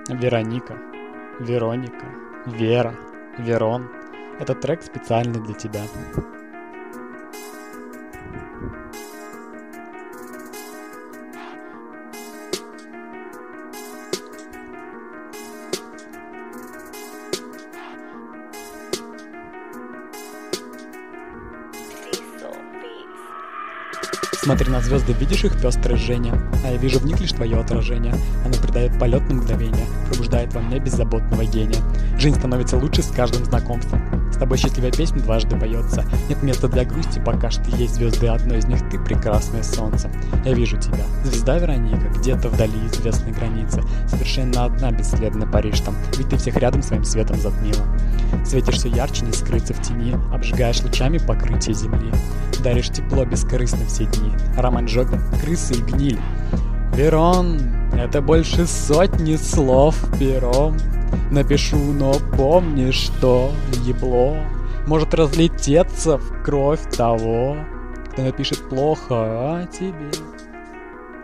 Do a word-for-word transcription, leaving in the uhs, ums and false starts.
Вероника, Вероника, Вера, Верон. Этот трек специально для тебя. Смотри на звезды, видишь их пестрое жжение, а я вижу в них лишь твое отражение. Оно придает полет на мгновение, пробуждает во мне беззаботного гения. Жизнь становится лучше с каждым знакомством. С тобой счастливая песня дважды поется. Нет места для грусти, пока что есть звезды, одно из них ты, прекрасное солнце. Я вижу тебя, звезда Вероника, где-то вдали известной границы. Совершенно одна, бесследно паришь там, ведь ты всех рядом своим светом затмила. Светишь все ярче, не скрыться в тени, обжигаешь лучами покрытие земли. Даришь тепло бескорыстно все дни, роман жопин, крысы и гниль. Верон, это больше сотни слов пером. Напишу, но помни, что ебло может разлететься в кровь того, кто напишет плохо о тебе.